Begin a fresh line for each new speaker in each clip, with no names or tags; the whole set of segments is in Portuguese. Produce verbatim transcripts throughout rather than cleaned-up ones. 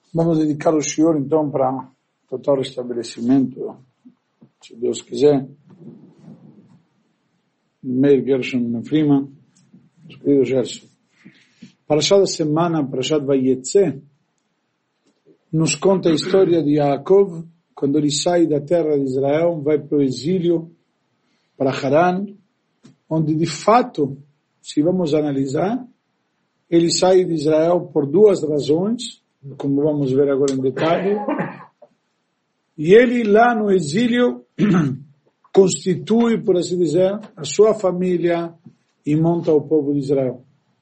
Vamos dedicar o shiur, então, para total restabelecimento, se Deus quiser. Meir Gershon Freeman, querido Gerson. Parashá da semana, Parashat Vayetze, nos conta a história de Yaakov, quando ele sai da terra de Israel, vai para o exílio, para Haran, onde de fato, se vamos analisar, ele sai de Israel por duas razões, como vamos ver agora em detalhe, e ele lá no exílio constitui, por assim dizer, a sua família e monta o povo de Israel.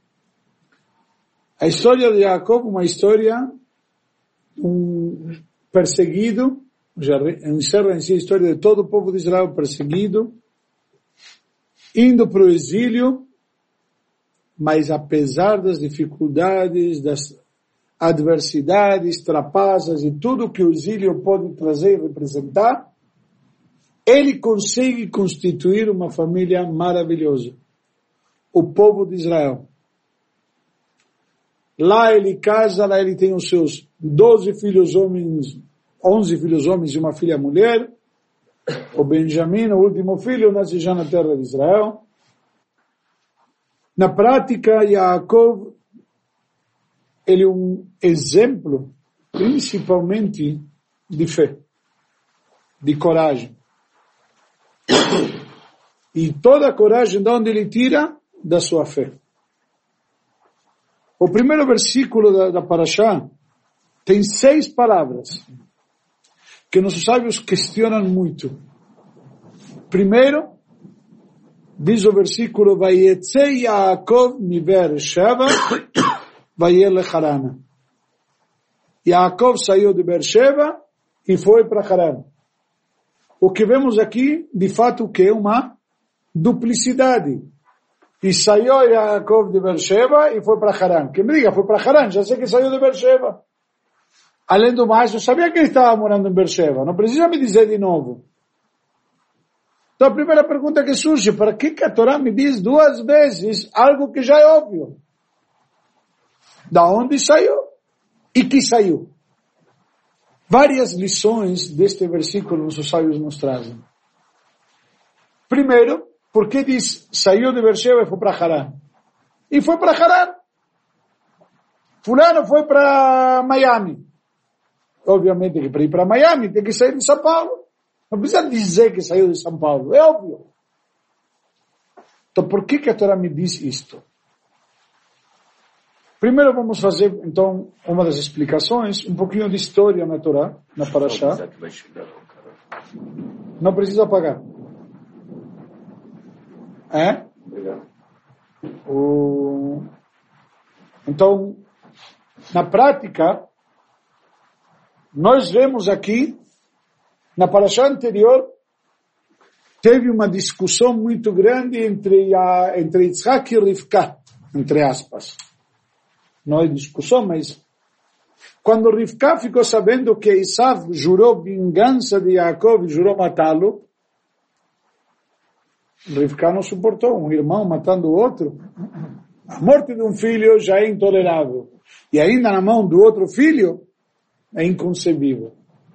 A história de Jacob, uma história um perseguido, já encerra em si a história de todo o povo de Israel perseguido, indo para o exílio, mas apesar das dificuldades, das adversidades, trapazas e tudo que o exílio pode trazer e representar, ele consegue constituir uma família maravilhosa. O povo de Israel. Lá ele casa, lá ele tem os seus doze filhos homens, onze filhos homens e uma filha mulher. O Benjamim, o último filho, nasce já na terra de Israel. Na prática, Yaakov, ele é um exemplo, principalmente, de fé, de coragem. E toda a coragem, de onde ele tira? Da sua fé. O primeiro versículo da, da Parashá tem seis palavras que nossos sábios questionam muito. Primeiro, diz o versículo, Vayetze Yaakov mi Beersheva vayelech Haran. Yaakov saiu de Beersheba e foi para Haran. O que vemos aqui, de fato, que é uma duplicidade. E saiu Yaakov de Beersheba e foi para Haran. Que me diga, foi para Haran, já sei que saiu de Beersheba. Além do mais, eu sabia que ele estava morando em Beersheba, não precisa me dizer de novo. Então a primeira pergunta que surge, para que que a Torá me diz duas vezes algo que já é óbvio? Da onde saiu e que saiu? Várias lições deste versículo os sábios nos trazem. Primeiro, por que diz, saiu de Beersheba e foi para Haran? E foi para Haran. Fulano foi para Miami. Obviamente que para ir para Miami tem que sair de São Paulo. Não precisa dizer que saiu de São Paulo, é óbvio. Então por que que a Torá me diz isto? Primeiro vamos fazer, então, uma das explicações, um pouquinho de história na Torá, na Parashá. Não precisa pagar. É? O... Então, na prática, nós vemos aqui, na Parashá anterior, teve uma discussão muito grande entre, a, entre Yitzhak e Rivka, entre aspas. Não é discussão, mas quando Rivka ficou sabendo que Esav jurou vingança de Yaakov e jurou matá-lo, Rivka não suportou, um irmão matando o outro. A morte de um filho já é intolerável. E ainda na mão do outro filho, é inconcebível.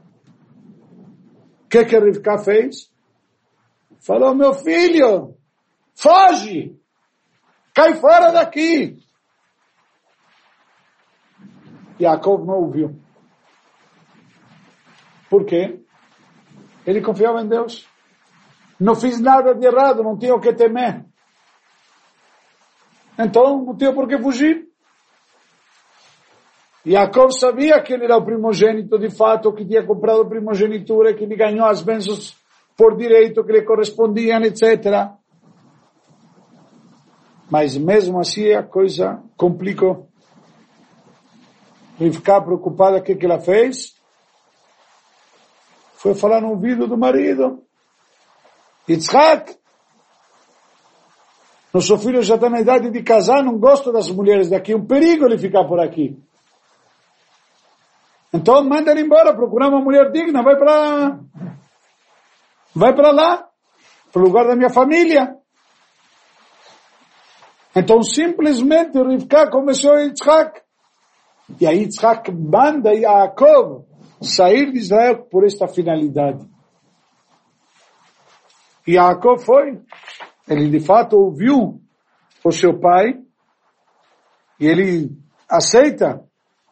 O que que Rivka fez? Falou, meu filho, foge! Cai fora daqui! Yaakov não ouviu. Por quê? Ele confiava em Deus. Não fiz nada de errado, não tinha o que temer. Então, não tinha por que fugir. Yaakov sabia que ele era o primogênito de fato, que tinha comprado primogenitura, que ele ganhou as bênçãos por direito, que lhe correspondiam, etcétera. Mas mesmo assim a coisa complicou. Rivka, preocupada, o que que ela fez? Foi falar no ouvido do marido. Yitzhak, nosso filho já está na idade de casar, não gosta das mulheres daqui, é um perigo ele ficar por aqui. Então manda ele embora, procurar uma mulher digna, vai para vai para lá, para o lugar da minha família. Então simplesmente Rivka começou a Yitzhak. E aí Yitzhak manda Yaakov sair de Israel por esta finalidade. E Yaakov foi. Ele de fato ouviu o seu pai e ele aceita.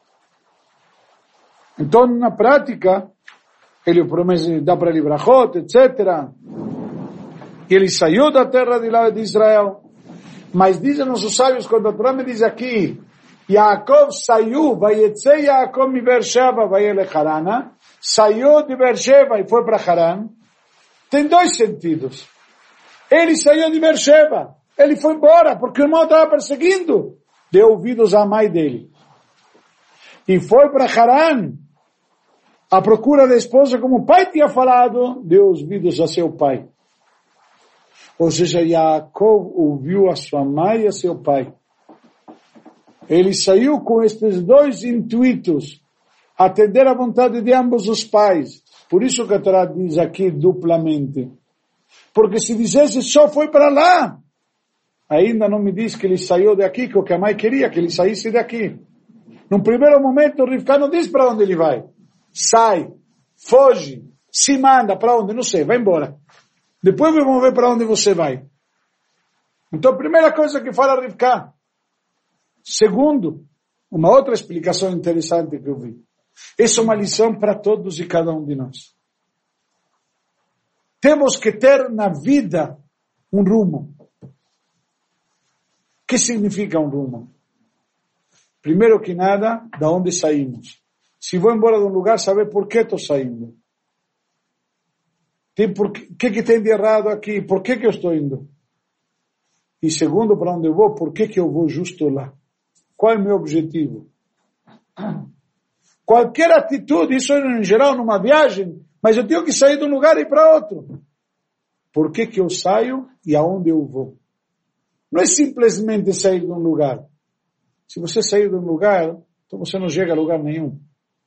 Então, na prática, ele promete dar para ele brachot, etcétera. E ele saiu da terra de lá de Israel. Mas dizem nossos sábios, quando a Torá me diz aqui, Yaakov saiu, vayetze Yaakov mi Beersheba, vayele Harana, saiu de Beersheba e foi para Haran. Tem dois sentidos. Ele saiu de Beersheba, ele foi embora, porque o irmão estava perseguindo. Deu ouvidos à mãe dele. E foi para Haran, à procura da esposa, como o pai tinha falado, deu ouvidos a seu pai. Ou seja, Yaakov ouviu a sua mãe e a seu pai. Ele saiu com estes dois intuitos, atender à vontade de ambos os pais. Por isso que a Torá diz aqui duplamente. Porque se dissesse só foi para lá, ainda não me diz que ele saiu daqui, que o que a mãe queria, que ele saísse daqui. Num primeiro momento, o Rivka não diz para onde ele vai. Sai, foge, se manda, para onde? Não sei, vai embora. Depois vamos ver para onde você vai. Então, a primeira coisa que fala Rivka. Segundo, uma outra explicação interessante que eu vi. Essa é uma lição para todos e cada um de nós. Temos que ter na vida um rumo. O que significa um rumo? Primeiro que nada, da onde saímos. Se vou embora de um lugar, saber por que estou saindo. Tem por que, que que tem de errado aqui? Por que que eu estou indo? E segundo, para onde eu vou, por que que eu vou justo lá? Qual é o meu objetivo? Qualquer atitude, isso em geral numa viagem, mas eu tenho que sair de um lugar e ir para outro. Por que que eu saio e aonde eu vou? Não é simplesmente sair de um lugar. Se você sair de um lugar, então você não chega a lugar nenhum.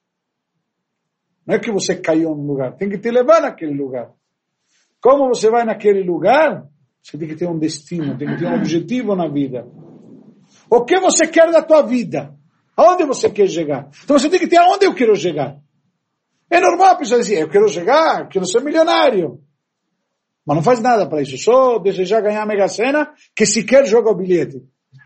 Não é que você caiu num lugar, tem que te levar naquele lugar. Como você vai naquele lugar? Você tem que ter um destino, tem que ter um objetivo na vida. O que você quer da tua vida? Aonde você quer chegar? Então você tem que ter aonde eu quero chegar. É normal a pessoa dizer, eu quero chegar, quero ser milionário. Mas não faz nada para isso, só desejar ganhar a Mega Sena, que sequer joga o bilhete.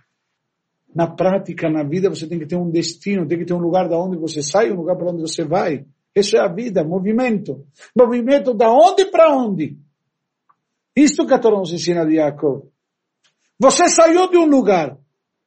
Na prática, na vida, você tem que ter um destino, tem que ter um lugar da onde você sai, um lugar para onde você vai. Isso é a vida, movimento. Movimento da onde para onde? Isto que a Torá nos ensina de Yaakov. Você saiu de um lugar.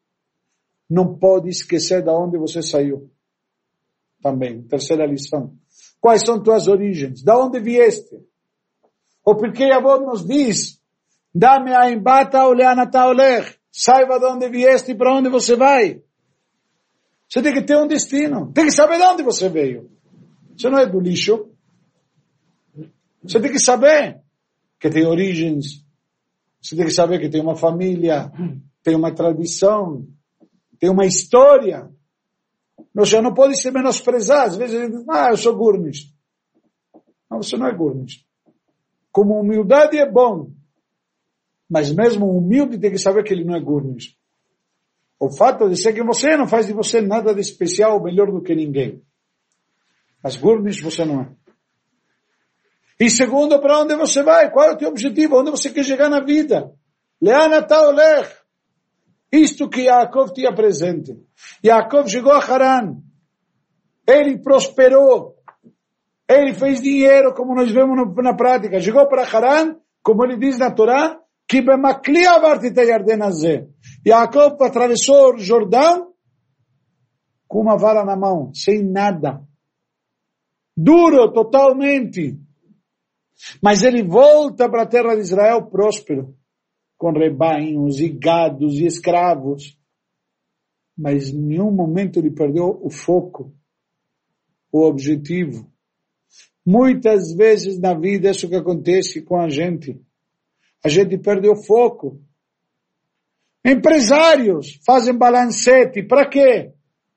Não pode esquecer de onde você saiu. Também, terceira lição. Quais são tuas origens? Da onde vieste? O porquê Yavod nos diz, dá-me a embata oleanata olech. Saiba de onde vieste e para onde você vai. Você tem que ter um destino. Tem que saber de onde você veio. Você não é do lixo. Você tem que saber que tem origens. Você tem que saber que tem uma família, tem uma tradição, tem uma história. Você não pode se menosprezar. Às vezes ele diz, ah, eu sou gurnist. Não, você não é gurnist. Como humildade é bom. Mas mesmo o humilde tem que saber que ele não é gurnist. O fato de ser que você não faz de você nada de especial ou melhor do que ninguém. Mas gurnist você não é. E segundo, para onde você vai? Qual é o teu objetivo? Onde você quer chegar na vida? Leanata olech. Isto que Yaakov tinha presente. Yaakov chegou a Haran. Ele prosperou. Ele fez dinheiro, como nós vemos na prática. Chegou para Haran, como ele diz na Torá, que bemakli avarti te Yarden hazeh. Yaakov atravessou o Jordão com uma vara na mão, sem nada. Duro, totalmente. Mas ele volta para a terra de Israel próspero, com rebanhos e gados e escravos. Mas em nenhum momento ele perdeu o foco, o objetivo. Muitas vezes na vida é isso que acontece com a gente. A gente perde o foco. Empresários fazem balancete. Para quê?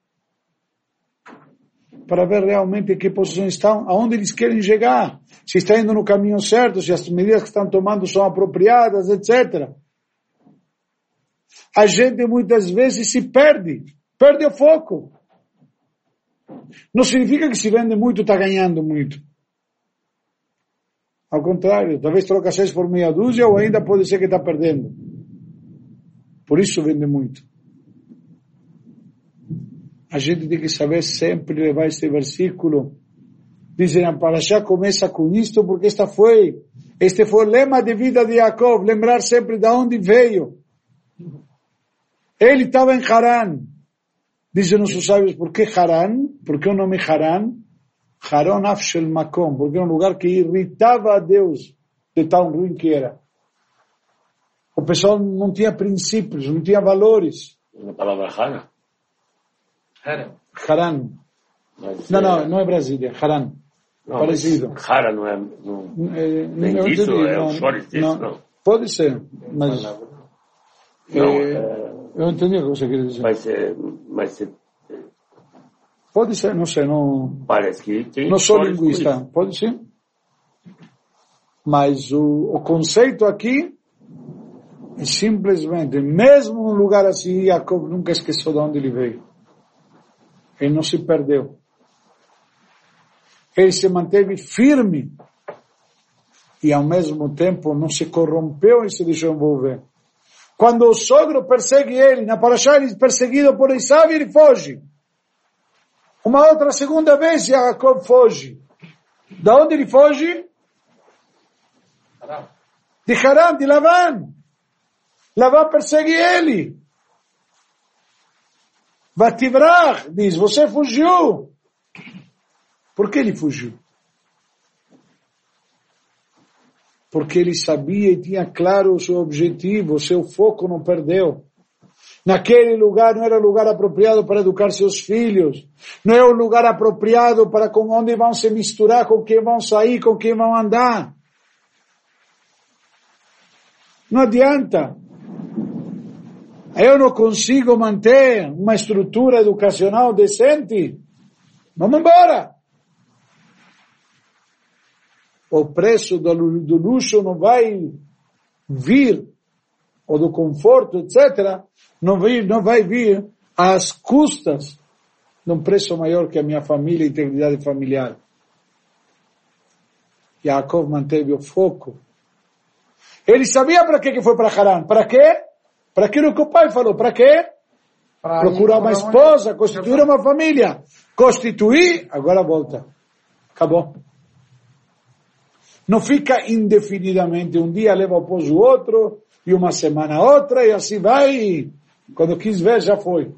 Para ver realmente em que posição estão, aonde eles querem chegar. Se está indo no caminho certo, se as medidas que estão tomando são apropriadas, etcétera. A gente muitas vezes se perde. Perde o foco. Não significa que se vende muito, está ganhando muito. Ao contrário, talvez troca seis por meia dúzia ou ainda pode ser que está perdendo. Por isso vende muito. A gente tem que saber sempre levar este versículo. Dizem, a Parashá começa com isto porque esta foi, este foi o lema de vida de Jacob, lembrar sempre de onde veio. Ele estava em Haran. Dizem nossos sábios, por que Haran? Por que o nome Haran? Haron Afshel Makom, porque era um lugar que irritava a Deus de tão ruim que era. O pessoal não tinha princípios, não tinha valores.
A palavra Haran?
Haran. Haran. Não, não, não é Brasília, Haran. Não, parecido.
Haran não é... Não, é nem não, disso, entendi, é não, o short disso, não, não.
Pode ser, mas... Não, é, é, eu entendi o que você queria dizer.
Mas, é, mas é,
pode ser, não sei, não...
Parece que tem...
Não sou linguista, pode ser. Mas o, o conceito aqui é simplesmente, mesmo num lugar assim, Jacob nunca esqueceu de onde ele veio. Ele não se perdeu. Ele se manteve firme e ao mesmo tempo não se corrompeu e se deixou envolver. Quando o sogro persegue ele, na Parashá ele é perseguido por Esaú e ele foge. Uma outra segunda vez Jacob foge. Da onde ele foge? De Haran, de Lavan. Lavan persegue ele. Vativrach diz, você fugiu. Por que ele fugiu? Porque ele sabia e tinha claro o seu objetivo, o seu foco não perdeu. Naquele lugar não era o lugar apropriado para educar seus filhos. Não é o lugar apropriado para com onde vão se misturar, com quem vão sair, com quem vão andar. Não adianta. Eu não consigo manter uma estrutura educacional decente. Vamos embora. O preço do, do luxo não vai vir, ou do conforto, etcétera, não vai, não vai vir às custas de um preço maior que a minha família e integridade familiar. Jacob manteve o foco. Ele sabia para que foi para Haran. Para quê? Para aquilo que o pai falou. Para quê? Para procurar uma esposa, constituir uma família. Constituir, agora volta. Acabou. Não fica indefinidamente, um dia leva após o outro, e uma semana outra, e assim vai, e quando quis ver, já foi.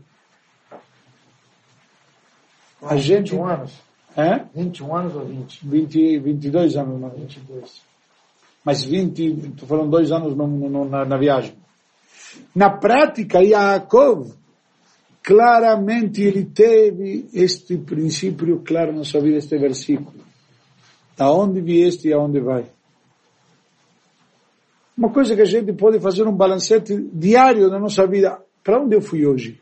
A gente... vinte e um anos?
É?
vinte e um anos ou vinte?
vinte, vinte e dois anos. Mas...
vinte e dois.
Mas vinte, foram dois anos no, no, na, na viagem. Na prática, Jacob, claramente ele teve este princípio claro na sua vida, este versículo. Da onde vieste e aonde vai. Uma coisa que a gente pode fazer um balancete diário na nossa vida. Para onde eu fui hoje?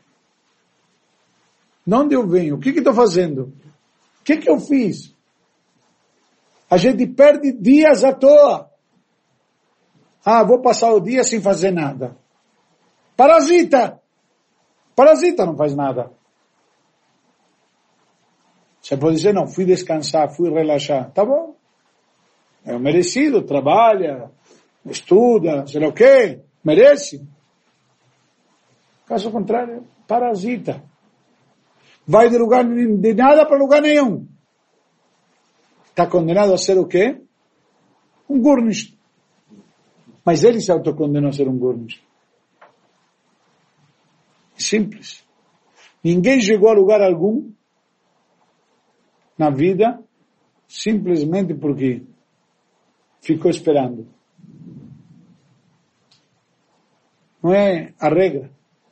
De onde eu venho? O que que estou fazendo? O que que eu fiz? A gente perde dias à toa. Ah, vou passar o dia sem fazer nada. Parasita! Parasita não faz nada. Você pode dizer, não, fui descansar, fui relaxar. Tá bom. É merecido, trabalha, estuda, sei lá o quê, merece. Caso contrário, parasita. Vai de lugar de nada para lugar nenhum. Está condenado a ser o quê? Um gurnish. Mas ele se autocondenou a ser um gurnish. Simples. Ninguém chegou a lugar algum na vida simplesmente porque ficou esperando. Não é a regra.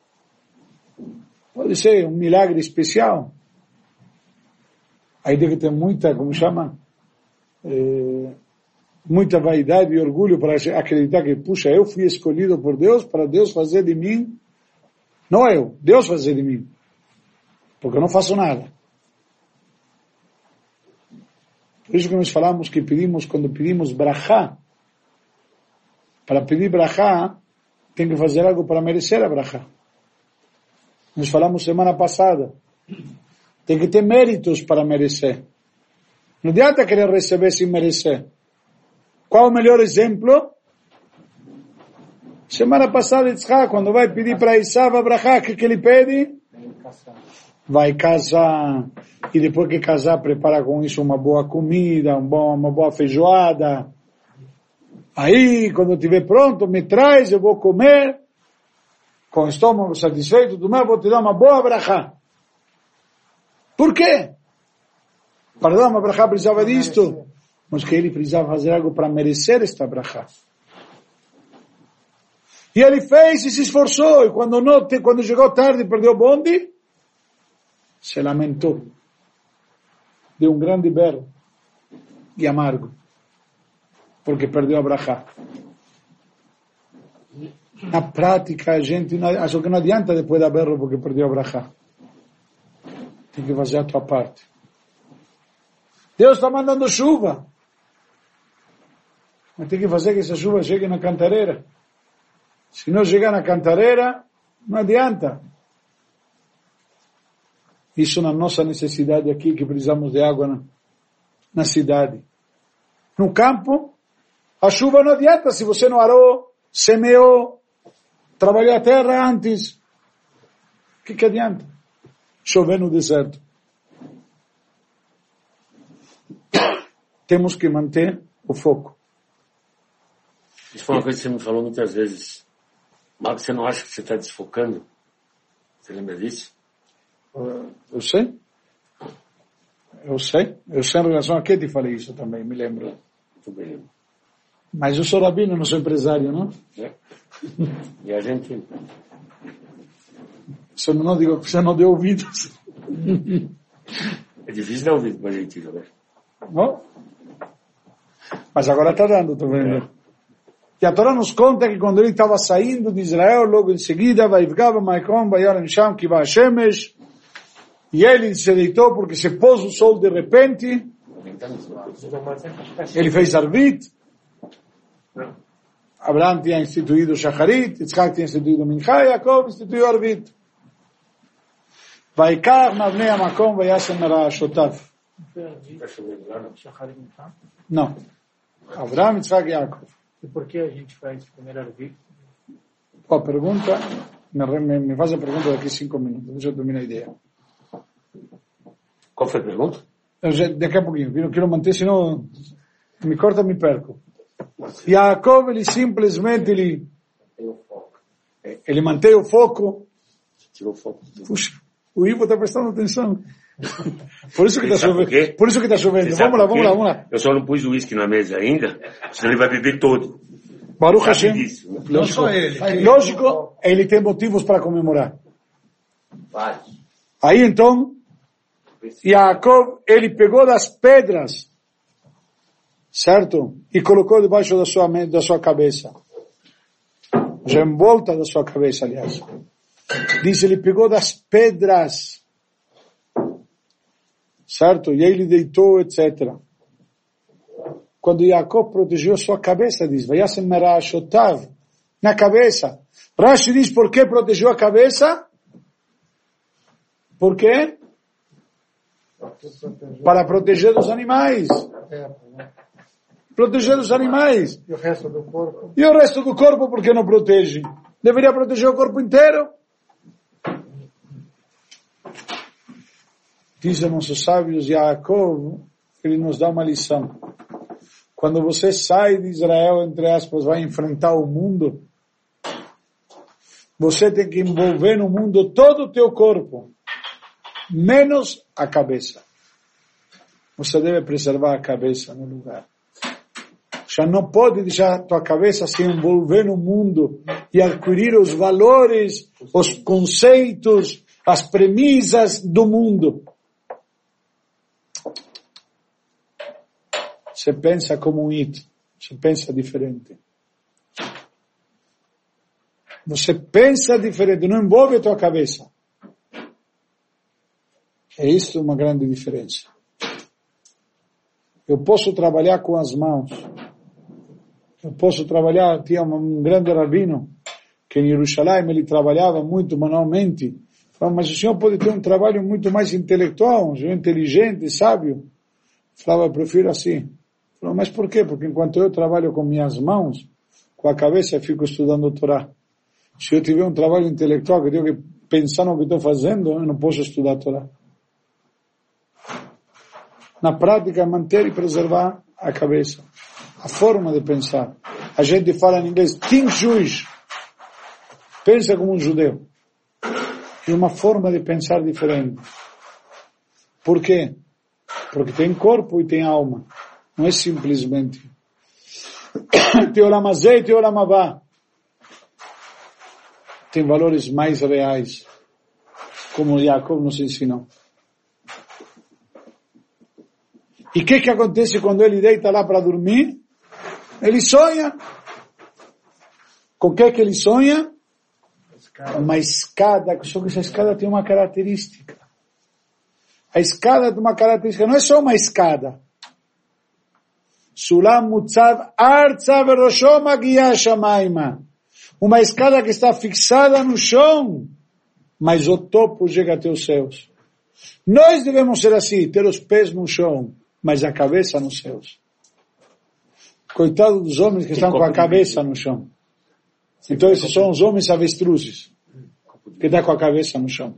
Pode ser um milagre especial. Aí deve ter muita, como chama? É, muita vaidade e orgulho para acreditar que, puxa, eu fui escolhido por Deus para Deus fazer de mim. Não eu, Deus fazer de mim. Porque eu não faço nada. Por isso que nós falamos que pedimos, quando pedimos brachá, para pedir brachá, tem que fazer algo para merecer a brachá. Nós falamos semana passada, Tem que ter méritos para merecer. Não adianta querer receber sem merecer. Qual o melhor exemplo? Semana passada, Yitzhak, quando vai pedir para Esav a brachá, o que, que ele pede? Vai casar. E depois que casar, prepara com isso uma boa comida, um bom, uma boa feijoada. Aí, quando estiver pronto, me traz, eu vou comer. Com o estômago satisfeito, do meu, vou te dar uma boa brachá. Por quê? Para dar uma brachá precisava disto. Mas que ele precisava fazer algo para merecer esta brachá. E ele fez e se esforçou. E quando, não, quando chegou tarde e perdeu o bonde, se lamentou. Deu um grande berro. E amargo. Porque perdeu a brachá. Na prática, a gente acha que não adianta depois dar berro porque perdeu a brachá. Tem que fazer a tua parte. Deus está mandando chuva. Mas tem que fazer que essa chuva chegue na cantareira. Se não chegar na cantareira, não adianta. Isso na nossa necessidade aqui, que precisamos de água na, na cidade. No campo, a chuva não adianta se você não arou, semeou, trabalhou a terra antes. O que, que adianta? Chover no deserto. Temos que manter o foco.
Isso foi uma coisa que você me falou muitas vezes. Marcos, você não acha que você está desfocando? Você lembra disso?
Eu sei. Eu sei. Eu sei em relação a que te falei isso também, me lembro.
Muito bem.
Mas eu sou rabino, não sou empresário, não?
É. E a gente...
Só não digo que você não deu ouvidos.
É difícil dar ouvido para a gente, né?
Não? Mas agora está dando, estou vendo. É. E a Torá nos conta que quando ele estava saindo de Israel, logo em seguida, Vaivgava Maikom, Vayaram Sham, Kiva Shemesh, e ele se deitou porque se pôs o sol de repente, ele fez Arvit, Abraham tinha instituído Shacharit, Yitzhak tinha instituído Mincha, Yaakov instituiu Arvit. Vaikar Mavnei Amakom, Vayashem Merashotav. Não. Abraham, Yitzhak e Yaakov.
E por que a gente faz primeiro Arvit?
Ó, pergunta, me, me faz a pergunta daqui a cinco minutos, deixa eu terminar a ideia.
Qual foi a pergunta?
Eu já, daqui a pouquinho, eu quero manter, senão me corta, me perco. Yaakov, ele simplesmente, ele, ele mantém o foco.
Tirou o foco.
Puxa, o Ivo está prestando atenção. Por isso que está chovendo. Por isso que está chovendo.
Vamos
lá, vamos lá, vamos lá.
Eu só não pus o uísque na mesa ainda, senão ele vai beber todo.
Baruch Hashem.
Não só ele.
Lógico, ele tem motivos para comemorar.
Vários.
Aí então, Yaakov, ele pegou das pedras, certo? E colocou debaixo da sua, da sua cabeça. Já em volta da sua cabeça, aliás. Diz, ele pegou das pedras, certo? E aí ele deitou, etcétera. Quando Yaakov protegeu sua cabeça, diz, Vayasem Merashotav, na cabeça. Rashi diz, por que protegeu a cabeça? Por quê? Para proteger dos animais. Proteger dos animais.
E o resto do corpo?
E o resto do corpo, por que não protege? Deveria proteger o corpo inteiro. Dizem nossos sábios, Yaakov, ele nos dá uma lição. Quando você sai de Israel, entre aspas, vai enfrentar o mundo, você tem que envolver no mundo todo o teu corpo, menos a cabeça. Você deve preservar a cabeça no lugar. Já não pode deixar a tua cabeça se envolver no mundo e adquirir os valores, os conceitos, as premissas do mundo. Você pensa como um it, você pensa diferente. Você pensa diferente, não envolve a tua cabeça. É isso uma grande diferença. Eu posso trabalhar com as mãos. Eu posso trabalhar, tinha um grande rabino, que em Jerusalém ele trabalhava muito manualmente, Falava, mas o senhor pode ter um trabalho muito mais intelectual, um senhor inteligente, sábio. Falava, eu prefiro assim. Falava, mas por quê? Porque enquanto eu trabalho com minhas mãos, com a cabeça eu fico estudando o Torá. Se eu tiver um trabalho intelectual que eu tenho que pensar no que estou fazendo, eu não posso estudar a Torá. Na prática, manter e preservar a cabeça, a forma de pensar. A gente fala em inglês, think Jewish. Pensa como um judeu. É uma forma de pensar diferente. Por quê? Porque tem corpo e tem alma. Não é simplesmente tem olam hazé e tem olam habá. Tem valores mais reais, como Jacob nos ensinou. E o que que acontece quando ele deita lá para dormir? Ele sonha. Com o que que ele sonha? Uma escada, só que essa escada tem uma característica. A escada tem uma característica, não é só uma escada. Sulam mutzav arza verosho magia shamaima. Uma escada que está fixada no chão, mas o topo chega até os céus. Nós devemos ser assim, ter os pés no chão, mas a cabeça nos céus. Coitado dos homens que estão com a cabeça no chão. Então esses são os homens avestruzes, que estão com a cabeça no chão.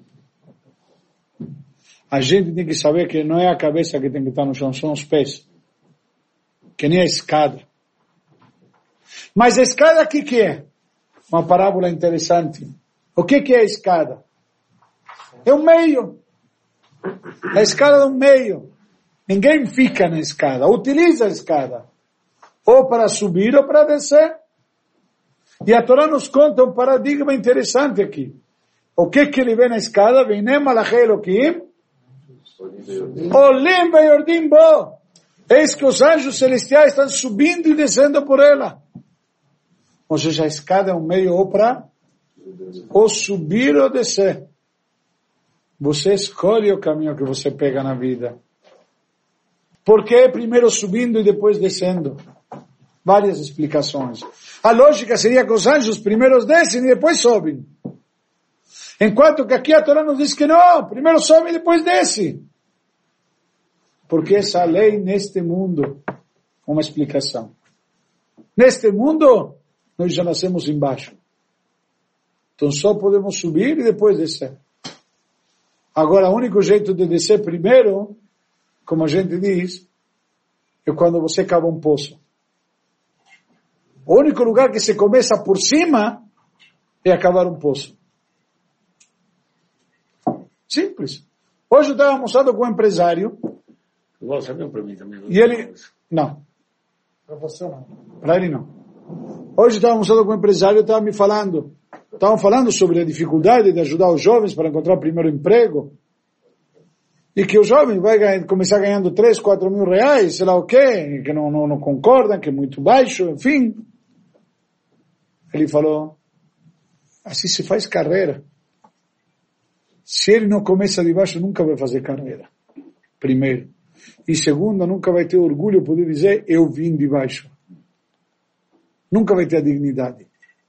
A gente tem que saber que não é a cabeça que tem que estar no chão, são os pés. Que nem a escada. Mas a escada o que que é? Uma parábola interessante. O que que é a escada? É um meio. A escada é um meio. Ninguém fica na escada. Utiliza a escada. Ou para subir ou para descer. E a Torá nos conta um paradigma interessante aqui. O que que ele vê na escada? Veinem malachei Elokim. Olim veyordim bo. Eis que os anjos celestiais estão subindo e descendo por ela. Ou seja, a escada é um meio ou para ou subir ou descer. Você escolhe o caminho que você pega na vida. Por que primeiro subindo e depois descendo? Várias explicações. A lógica seria que os anjos primeiro descem e depois sobem. Enquanto que aqui a Torá nos diz que não, primeiro sobe e depois desce. Porque essa lei neste mundo, uma explicação. Neste mundo, nós já nascemos embaixo. Então só podemos subir e depois descer. Agora, o único jeito de descer primeiro, como a gente diz, é quando você cava um poço. O único lugar que se começa por cima é a cavar um poço. Simples. Hoje eu estava almoçando com um empresário.
Igual, sabe para mim também.
E ele... Não.
Para você não.
Para ele não. Hoje eu estava almoçando com um empresário e estava me falando. Estavam falando sobre a dificuldade de ajudar os jovens para encontrar o primeiro emprego. E que o jovem vai ganhar, começar ganhando três, quatro mil reais, sei lá o quê, que não, não, não concordam, que é muito baixo, enfim. Ele falou, assim se faz carreira. Se ele não começa de baixo, nunca vai fazer carreira. Primeiro. E segundo, nunca vai ter orgulho de poder dizer, eu vim de baixo. Nunca vai ter a dignidade.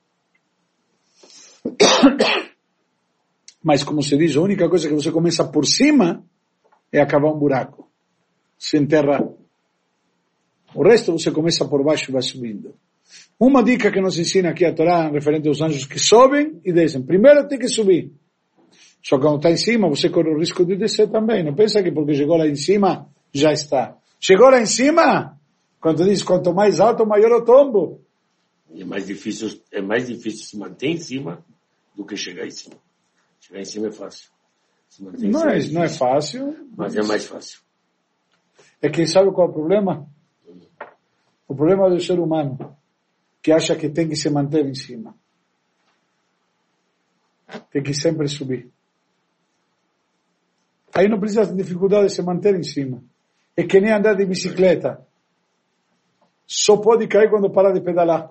Mas como se diz, a única coisa que você começa por cima é acabar um buraco. Se enterrar. O resto você começa por baixo e vai subindo. Uma dica que nos ensina aqui a Torá, referente aos anjos que sobem e descem. Primeiro tem que subir. Só que quando está em cima, você corre o risco de descer também. Não pensa que porque chegou lá em cima, já está. Chegou lá em cima, quando diz quanto mais alto, maior o tombo.
É mais difícil, é mais difícil se manter em cima do que chegar em cima. Chegar em cima é fácil. Se manter em
não,
cima
é,
é
não é fácil.
Mas é mais fácil.
É que sabe qual é o problema? O problema do ser humano, que acha que tem que se manter em cima. Tem que sempre subir. Aí não precisa ter dificuldade de se manter em cima. É que nem andar de bicicleta. Só pode cair quando parar de pedalar.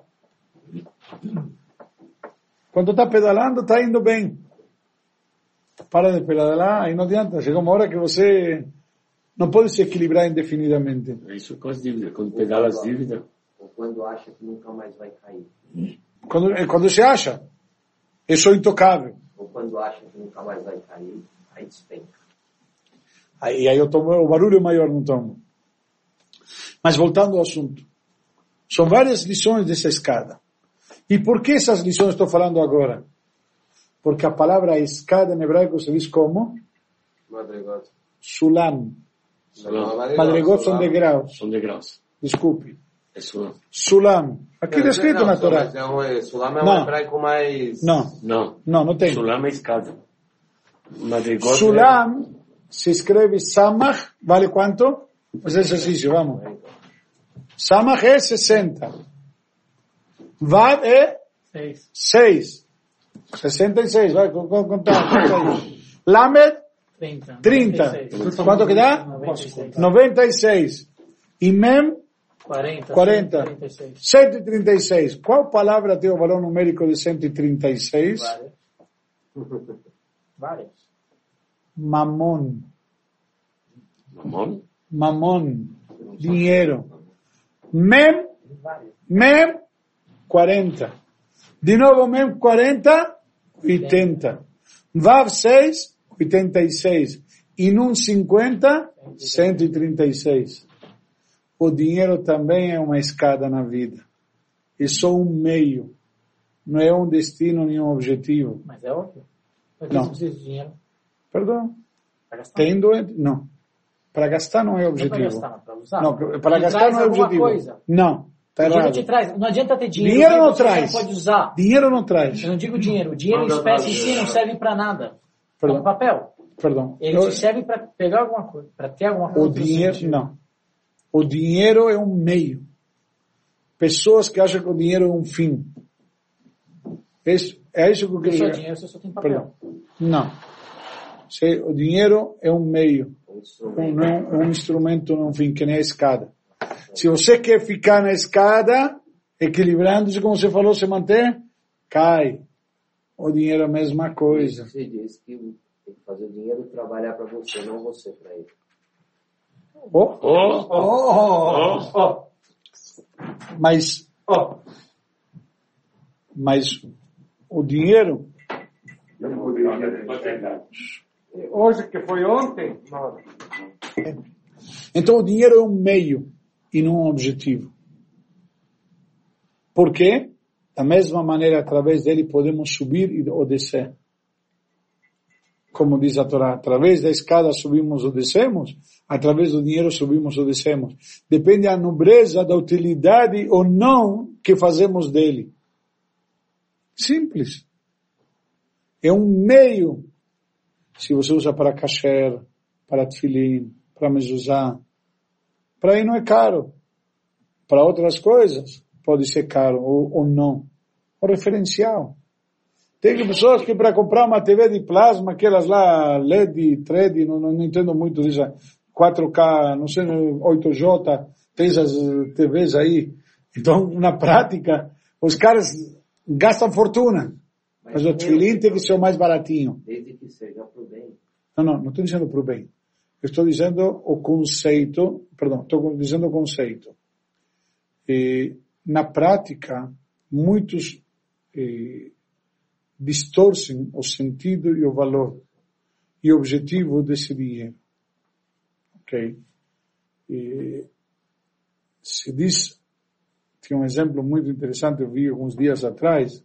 Quando está pedalando, está indo bem. Para de pedalar, aí não adianta. Chega uma hora que você não pode se equilibrar indefinidamente.
É isso com as dívidas. Quando pedala as dívidas...
Ou quando acha que nunca mais vai cair.
Quando, quando se acha, eu sou intocável.
Ou quando acham que nunca mais vai cair, aí despenca.
Aí, aí eu tomo, o barulho é maior, não tomo. Mas voltando ao assunto. São várias lições dessa escada. E por que essas lições estou falando agora? Porque a palavra escada em hebraico se diz como?
Madrigot.
Sulam.
Sulam.
Madrigot são degraus.
São degraus.
Desculpe.
É sulam.
Sulam. Aqui está escrito
não,
na Torá.
Mas é um, sulam é um
Não.
hebraico mais...
Não.
Não.
Não, não tem.
Sulam é escada. Madrigot
Sulam se escreve Samach, vale quanto? Faz exercício, vamos. Samach é sessenta. Vav é seis. sessenta e seis, vai contar. Conta aí. Lamed, trinta. Quanto que dá? noventa e seis. E Mem, quarenta. cento e trinta e seis. Qual palavra tem o valor numérico de cento e trinta e seis?
Várias. Várias.
Mamon.
Mamon?
Mamon. Dinheiro. Mem, Mem, quarenta. De novo Mem, quarenta, oitenta. Vav, seis, oitenta e seis. E Nun, cinquenta, cento e trinta e seis. O dinheiro também é uma escada na vida. É só um meio. Não é um destino nem um objetivo.
Mas é óbvio. Por que
Não.
você precisa de dinheiro?
Perdão.
Para gastar?
Tem doente? Não. Para gastar não é
Não
objetivo.
para gastar, para usar.
Não, para
Te
gastar
traz
não é
alguma
objetivo.
coisa.
Não, está
O dinheiro
errado.
te traz. Não adianta ter dinheiro.
Dinheiro não
você
traz.
pode usar.
Dinheiro não traz.
Eu não digo dinheiro. O dinheiro em
Não,
espécie
não,
em si não serve para nada. É
Perdão.
um papel.
Perdão.
Ele
Eu-
te serve para pegar alguma coisa, para ter alguma coisa.
O
no seu
dinheiro,
sentido.
não. O dinheiro é um meio. Pessoas que acham que o dinheiro é um fim. Isso, é isso que eu
Não
quero
só
dizer.
dinheiro, você só tem papel.
Perdão. Não. Se- O dinheiro é um meio. Um, não é um, um instrumento, não é um fim, que nem a escada. Se você quer ficar na escada, equilibrando-se, como você falou, se manter, cai. O dinheiro é a mesma coisa.
Você diz que tem que fazer o dinheiro trabalhar para você, não você para ele.
Oh,
Oh,
oh,
oh, oh.
Mas,
Oh.
mas o dinheiro,
Hoje, que foi ontem, não.
então o dinheiro é um meio e não um objetivo. Por quê? Da mesma maneira, através dele podemos subir e- ou descer. Como diz a Torá, através da escada subimos ou descemos, através do dinheiro subimos ou descemos. Depende da nobreza, da utilidade ou não que fazemos dele. Simples. É um meio. Se você usa para kasher, para tefilim, para mezuzá, para aí não é caro. Para outras coisas, pode ser caro ou, ou não. O referencial. Tem pessoas que para comprar uma T V de plasma, aquelas lá, L E D, três D, não, não, não entendo muito disso, quatro K, não sei, oito J, tem essas T Vs aí. Então, na prática, os caras gastam fortuna. Mas o tefilim tem que ser o mais baratinho.
Desde que seja para o bem.
Não, não, não estou dizendo para o bem. Eu estou dizendo o conceito, perdão, estou dizendo o conceito. E, na prática, muitos eh, distorcem o sentido e o valor e o objetivo desse dinheiro. Ok? E, se diz, tinha um exemplo muito interessante, eu vi alguns dias atrás,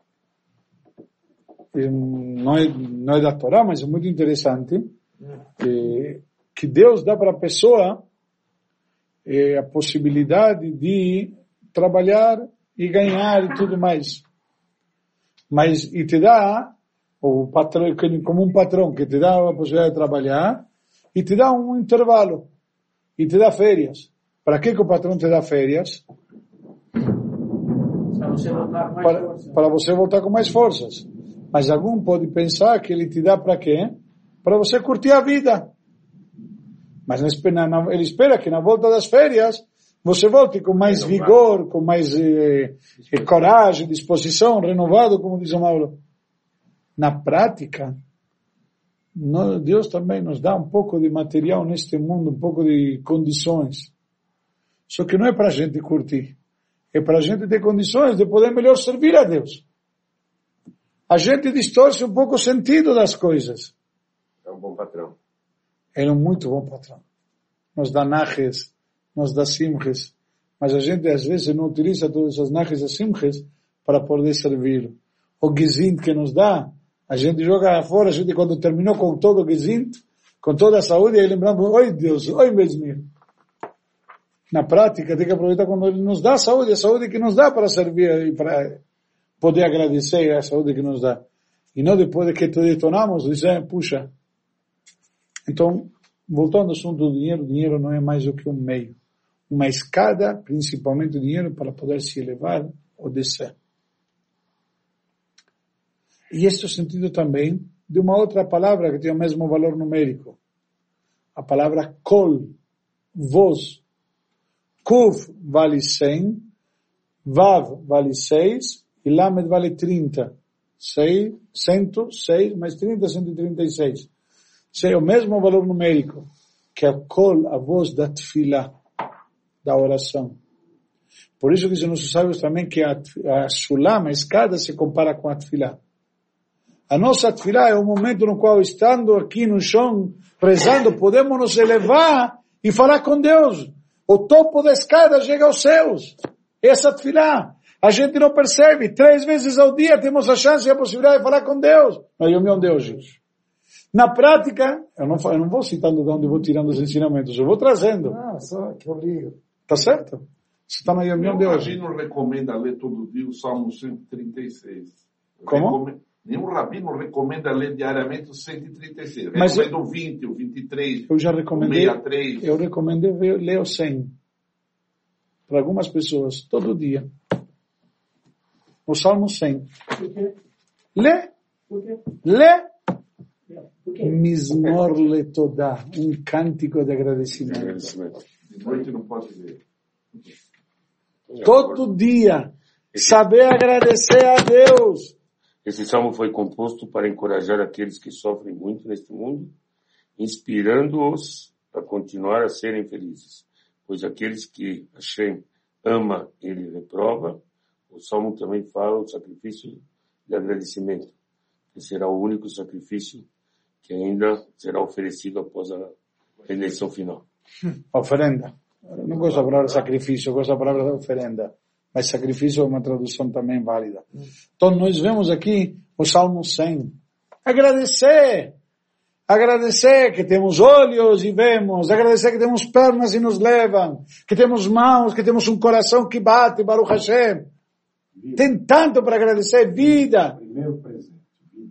não é, não é da Torá, mas é muito interessante, é, que Deus dá para a pessoa é, a possibilidade de trabalhar e ganhar e tudo mais. Mas, e te dá, o patrão, como um patrão que te dá a possibilidade de trabalhar, e te dá um intervalo, e te dá férias. Para que que o patrão te dá férias?
Para você voltar com mais
Para,
força.
para você voltar com mais forças. Mas algum pode pensar que ele te dá para quê? Para você curtir a vida. Mas na, na, ele espera que na volta das férias você volte com mais vigor, com mais eh, eh, coragem, disposição, renovado, como diz o Mauro. Na prática, no, Deus também nos dá um pouco de material neste mundo, um pouco de condições. Só que não é para a gente curtir. É para a gente ter condições de poder melhor servir a Deus. a gente distorce um pouco o sentido das coisas.
É um bom patrão.
Ele é um muito bom patrão. Nos dá naches, nos dá simches, mas a gente às vezes não utiliza todas essas naches e simches para poder servir. O gizint que nos dá, a gente joga fora, a gente quando terminou com todo o gizint, com toda a saúde, aí lembramos, oi Deus, oi mesmo. Na prática, tem que aproveitar quando Ele nos dá a saúde, a saúde que nos dá para servir e para poder agradecer a saúde que nos dá. E não depois de que detonamos, dizer, puxa. Então, voltando ao assunto do dinheiro, o dinheiro não é mais do que um meio. Uma escada, principalmente o dinheiro, para poder se elevar ou descer. E este é o sentido também de uma outra palavra que tem o mesmo valor numérico. A palavra kol, voz. Kuf vale cem, Vav vale seis e Lamed vale trinta. Seis, cento, seis mais trinta, cento e trinta e seis. É o mesmo valor numérico que a kol, a voz da tefilá, da oração. Por isso que se nós sabemos também que a, a sulam, a escada, se compara com a tefilá. A nossa tefilá é o momento no qual, estando aqui no chão, rezando, podemos nos elevar e falar com Deus. O topo da escada chega aos céus. Essa tefilá. A gente não percebe. Três vezes ao dia temos a chance e a possibilidade de falar com Deus. Não, eu me de hoje. Na prática, eu não, eu não vou citando de onde eu vou tirando os ensinamentos, eu vou trazendo.
Ah, só que eu ligo.
Tá certo? Você está na reunião de hoje.
Nenhum rabino recomenda ler todo dia o Salmo cento e trinta e seis.
Como?
Recome... Nenhum rabino recomenda ler diariamente o cento e trinta e seis.
Mas
recomendo eu... o vinte, o vinte e três,
eu já recomendei,
o sessenta e três.
Eu recomendei ler o cem. Para algumas pessoas, todo dia. O Salmo cem.
Por quê?
Lê.
Por quê?
Lê.
Por quê?
Mismor letodá. Um cântico de agradecimento.
De noite não pode ler.
Todo dia. Saber agradecer a Deus.
Esse salmo foi composto para encorajar aqueles que sofrem muito neste mundo, inspirando-os a continuar a serem felizes. Pois aqueles que Hashem ama, ele reprova. O salmo também fala o sacrifício de agradecimento, que será o único sacrifício que ainda será oferecido após a eleição final.
Oferenda. Eu não gosto da palavra sacrifício, eu gosto da palavra oferenda. Mas sacrifício é uma tradução também válida. Então nós vemos aqui o Salmo cem. Agradecer. Agradecer que temos olhos e vemos. Agradecer que temos pernas e nos levam. Que temos mãos, que temos um coração que bate, Baruch Hashem. Tem tanto para agradecer. Vida.
Primeiro presente. Vida.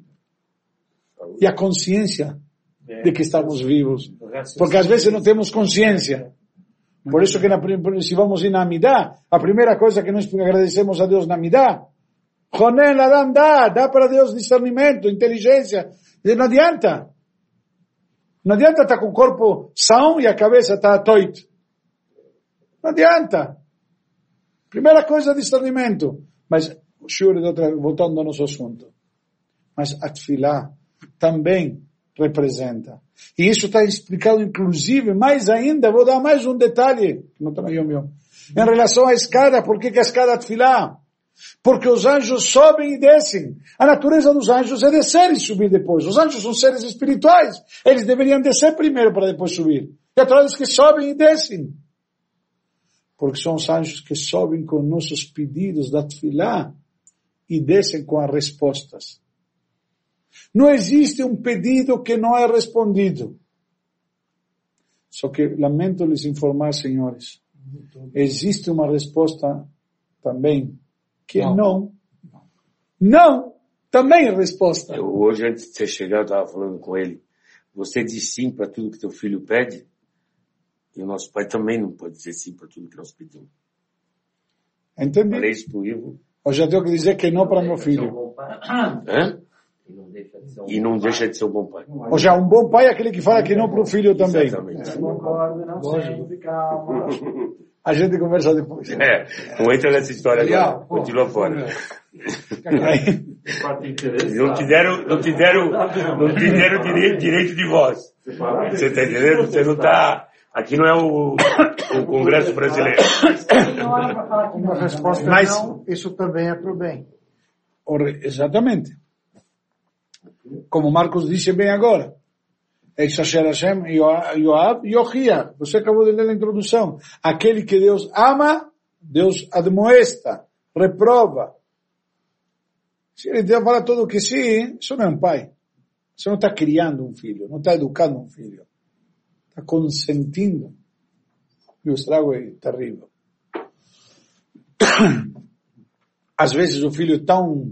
E a consciência de que estamos vivos. Porque às vezes não temos consciência. Por isso que na, se vamos ir na Amidá, a primeira coisa que nós agradecemos a Deus na Amidá, Ronen Adam dá, dá para Deus discernimento, inteligência. Não adianta. Não adianta estar com o corpo são e a cabeça está atoito. Não adianta. Primeira coisa, discernimento. Mas, voltando ao nosso assunto. Mas a tefilá também representa. E isso está explicado, inclusive, mais ainda, vou dar mais um detalhe, não está no Yom Yom. Em relação à escada, por que, que a escada tefilá? Porque os anjos sobem e descem. A natureza dos anjos é descer e subir depois. Os anjos são seres espirituais. Eles deveriam descer primeiro para depois subir. E a Torá diz que sobem e descem. Porque são os anjos que sobem com nossos pedidos da tefilá e descem com as respostas. Não existe um pedido que não é respondido. Só que lamento lhes informar, senhores, existe uma resposta também que não. é não. Não, também é resposta.
Eu, hoje, antes de você chegar, eu estava falando com ele. Você diz sim para tudo que teu filho pede? E o nosso pai também não pode dizer sim para tudo que nós pedimos.
Entendi.
Falei isso pro Ivo.
Eu já tenho que dizer que não para meu filho.
Hã?
E não deixa de ser um
E não deixa de ser um bom pai.
Ou já, um bom pai é aquele que fala que não para o filho também.
Exatamente.
Concordo, não sempre, calma.
A gente conversa depois.
É, não entra nessa história agora. Continua fora. Não te deram, não te deram, não te deram direito, direito de voz. Você está entendendo? Você não está... Aqui não é o, o Congresso Brasileiro.
Uma resposta
Mas,
não, isso também é para o bem.
exatamente. Como Marcos disse bem agora. Exasher Hashem, Yoav e Ohia. Você acabou de ler na introdução. Aquele que Deus ama, Deus admoesta, reprova. Se ele fala tudo que sim, isso não é um pai. Você não está criando um filho, não está educando um filho. Está consentindo. E o estrago é terrível. Às vezes o filho é tão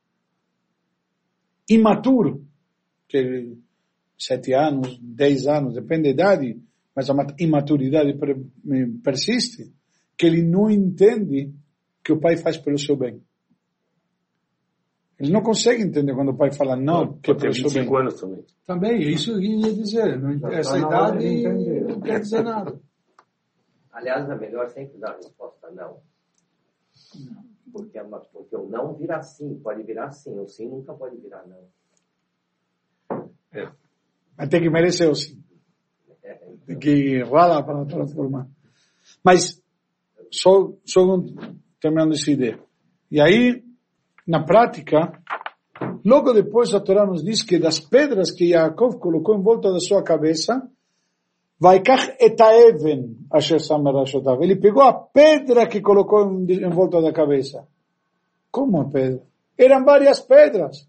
imaturo, que sete anos, dez anos, depende da idade, mas a imaturidade persiste, que ele não entende que o pai faz pelo seu bem. Ele não consegue entender quando o pai fala não, não que é pelo seu bem.
anos também.
Também, é isso que eu ia dizer. Não, essa idade não quer dizer nada.
Aliás, é melhor sempre dar a resposta não. Não. Porque, é uma, porque o não vira sim, pode virar sim. O sim nunca pode virar não.
É.
Mas tem que merecer o sim. É, então. Tem que ralar para transformar. Mas, só, só terminando essa ideia. E aí, na prática, logo depois a Torá nos diz que das pedras que Yaakov colocou em volta da sua cabeça, Vaikach et haeven asher sam merashotav. Ele pegou a pedra que colocou em, em volta da cabeça. Como a pedra? Eram várias pedras.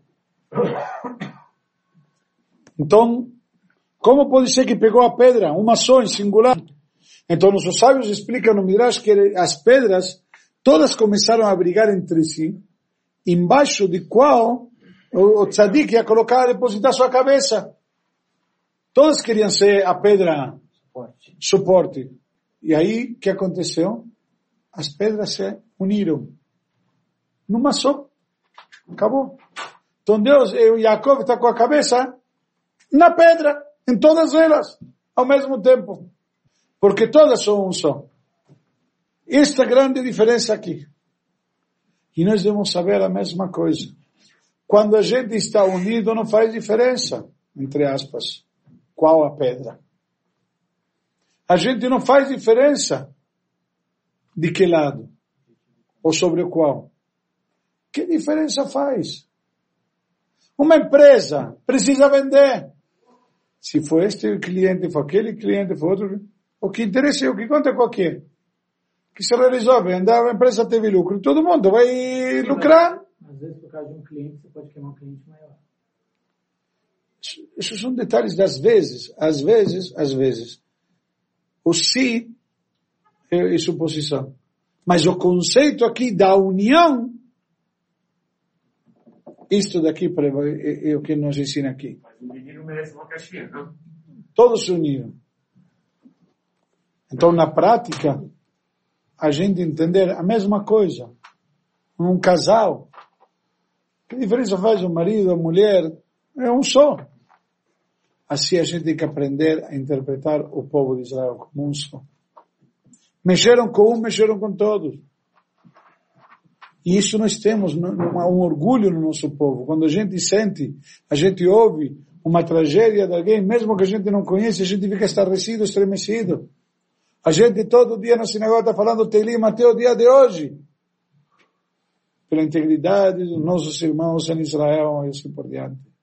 Então, como pode ser que pegou a pedra? Uma só, em singular. Então, nossos sábios explicam no Midrash que as pedras, todas começaram a brigar entre si, embaixo de qual o, o tzadik ia colocar, depositar sua cabeça. Todas queriam ser a pedra suporte. suporte. E aí, o que aconteceu? As pedras se uniram. Numa só. Acabou. Então Deus, eu e Yaakov está com a cabeça na pedra, em todas elas, ao mesmo tempo. Porque todas são um só. Esta grande diferença aqui. E nós devemos saber a mesma coisa. Quando a gente está unido, não faz diferença, entre aspas. Qual a pedra? A gente não faz diferença de que lado? Ou sobre o qual? Que diferença faz? Uma empresa precisa vender. Se for este cliente, for aquele cliente, for outro, o que interessa é o que conta qual que é. Que se realizou, vender, a empresa teve lucro. Todo mundo vai lucrar.
Às vezes, por causa de um cliente, você pode queimar um cliente maior.
Esses são detalhes das vezes, às vezes, às vezes. O se é, é suposição. Mas o conceito aqui da união, isto daqui é, é o que nos ensina aqui.
Mas o menino merece uma caixinha, não?
Todos se uniram. Então, na prática, a gente entender a mesma coisa. Um casal, que diferença faz o marido, a mulher? É um só. Assim a gente tem que aprender a interpretar o povo de Israel como um só. Mexeram com um, mexeram com todos. E isso nós temos um orgulho no nosso povo. Quando a gente sente, a gente ouve uma tragédia de alguém, mesmo que a gente não conhece, a gente fica estarrecido, estremecido. A gente todo dia na sinagoga está falando Teilim até o dia de hoje. Pela integridade dos nossos irmãos em Israel e assim por diante.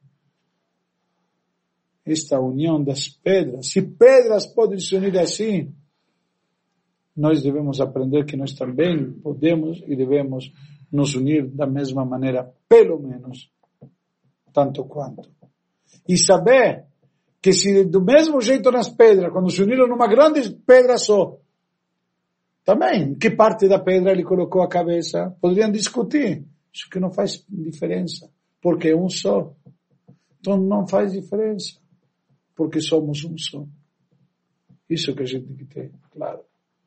Esta união das pedras, se pedras podem se unir assim, nós devemos aprender que nós também podemos e devemos nos unir da mesma maneira, pelo menos, tanto quanto. E saber que se do mesmo jeito nas pedras, quando se uniram numa grande pedra só, também, que parte da pedra ele colocou a cabeça, poderiam discutir. Isso que não faz diferença, porque é um só. Então não faz diferença. Porque somos um só. Isso que a gente tem que ter, claro.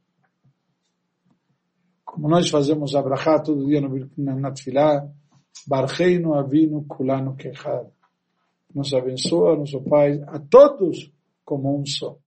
Como nós fazemos a brachá todo dia na Tfilá, Barcheinu Avinu Kulanu Kechad. Nos abençoa, nosso Pai, a todos como um só.